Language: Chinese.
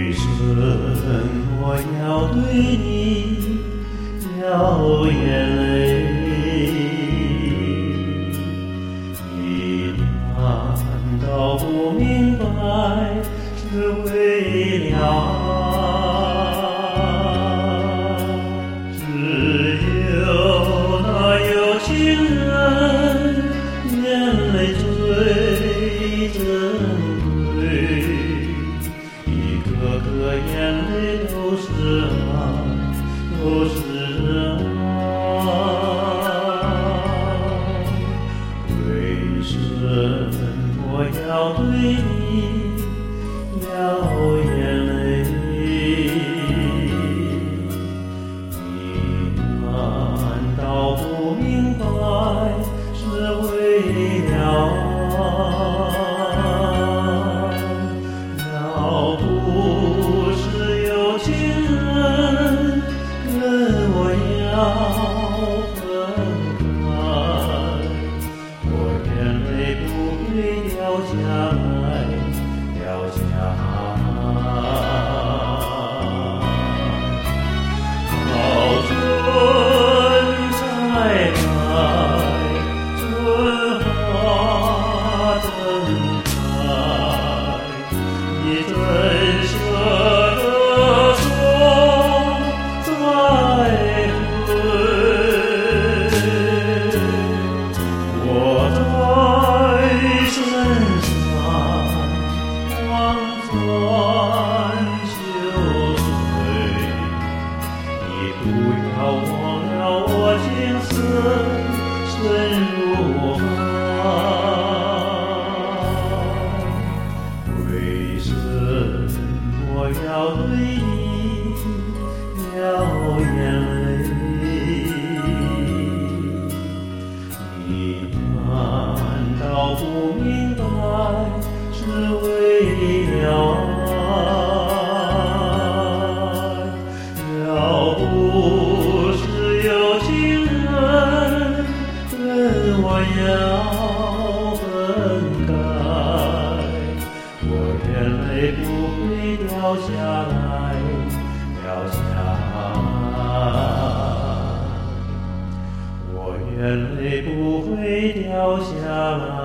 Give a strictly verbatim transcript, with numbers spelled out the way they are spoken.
为什么要对你掉眼泪？你难道不明白是为了爱？只有那有情人眼泪最珍贵，一颗颗眼泪都是爱，都是爱。为什么要对你掉眼泪？你难道不明白是为了爱？要不是有情人跟我要分开，我眼泪不会掉下来，掉下来。好春才来，春花正开，你怎舍得说再会？我在身上望穿秋水，你不要忘了我情深深如海。为什么要对你掉眼泪？你难道不明白是为了爱？要不是有情人跟我要分开，我眼泪不会掉下来，掉下来。我眼泪不会掉下来。